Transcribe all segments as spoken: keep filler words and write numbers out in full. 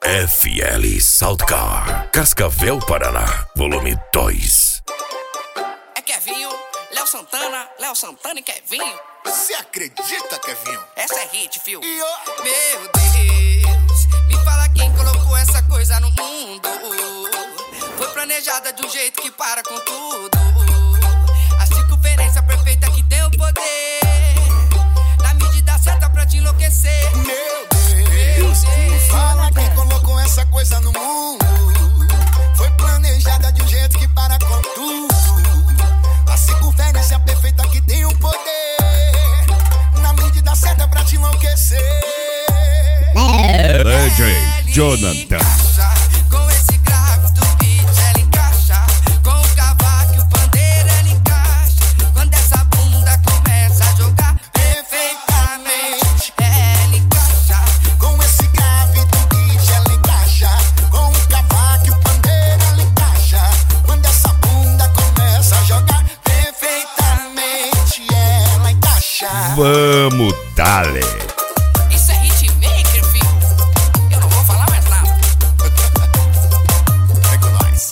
F L Saltcar, Cascavel, Paraná, volume dois. É Kevinho, Léo Santana, Léo Santana e Kevinho. Você acredita, Kevinho? Essa é hit, fio. E ó, Meu Deus, me fala quem colocou essa coisa no mundo. Foi planejada de um jeito que para com tudo. A circunferência perfeita que tem o poder, na medida certa pra te enlouquecer. meu Deus, me fala quem colocou essa coisa no mundo. Foi planejada de um jeito que para com tudo. A circunferência perfeita que tem o poder, na medida certa pra te enlouquecer. D J Jonathan. Com esse grave do beat ela encaixa, com o cavaco e o pandeiro ela encaixa. Quando essa bunda começa a jogar perfeitamente, ela encaixa. Com esse grave do beat ela encaixa, com o cavaco e o pandeiro ela encaixa. Quando essa bunda começa a jogar perfeitamente, ela encaixa. Vamos, dale. Isso é hitmaker, filho. Eu não vou falar mais nada. Vem com nós.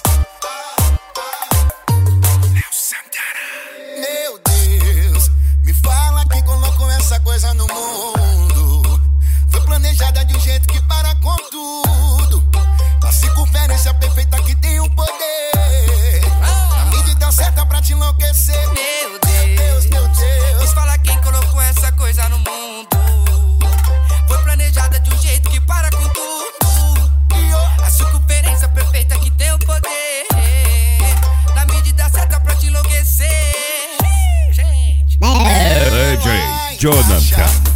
Léo Santana. Meu Deus, me fala quem colocou essa coisa no mundo. Foi planejada de um jeito que para com tudo. A circunferência perfeita que tem o poder, na medida certa pra te enlouquecer. Meu Deus, meu Deus. me fala quem colocou essa coisa no mundo. Foi planejada de um jeito que para com tudo. E ó, A circunferência perfeita que tem o poder, na medida certa pra te enlouquecer. Gente, D J Jonathan.